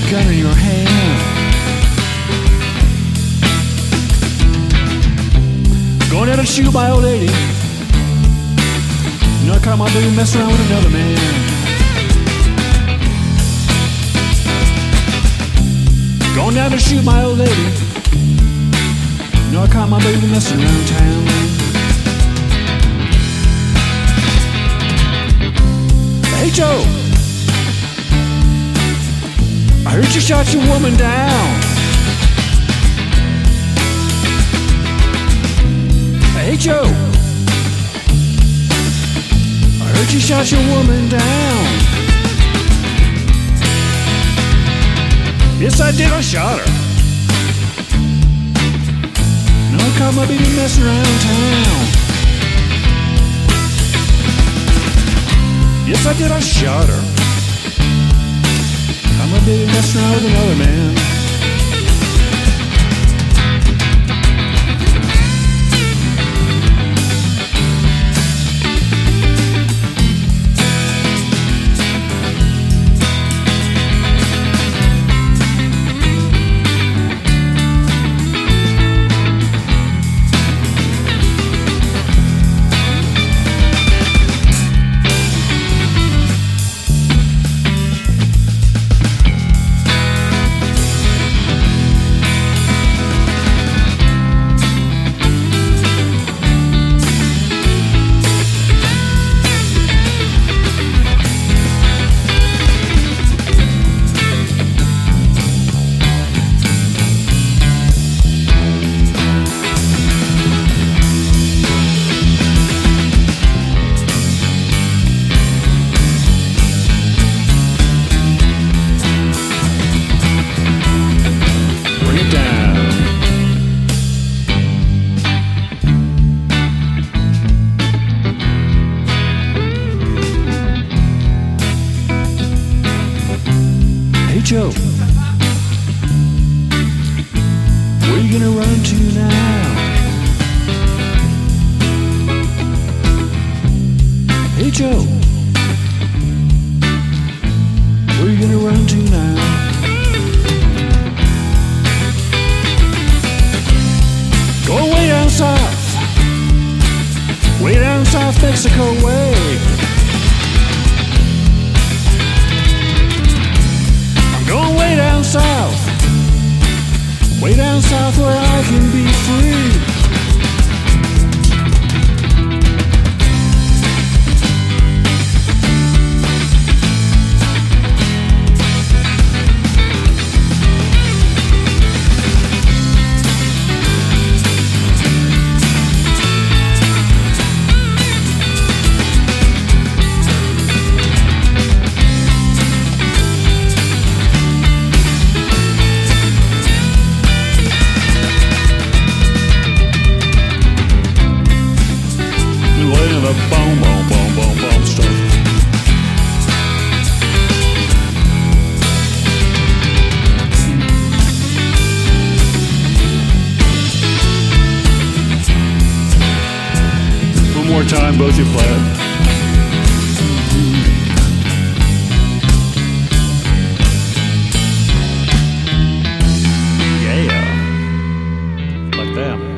gun in your hand. Going out to shoot my old lady. You know, I caught my baby messing around with another man. Going down to shoot my old lady. You know, I caught my baby messing around town. Hey Joe, I heard you shot your woman down. Hey Joe, I heard you shot your woman down. Yes I did, I shot her. No, I caught my baby messing around town. Yes I did, I shot her. Caught my baby messing around with another man. Joe, where you gonna run to now? Hey Joe, where you gonna run to now? Go way down south Mexico way. Going way down south where I can be free. Boom, boom, boom, boom, boom stuff. One more time, both you play it. Yeah, like that.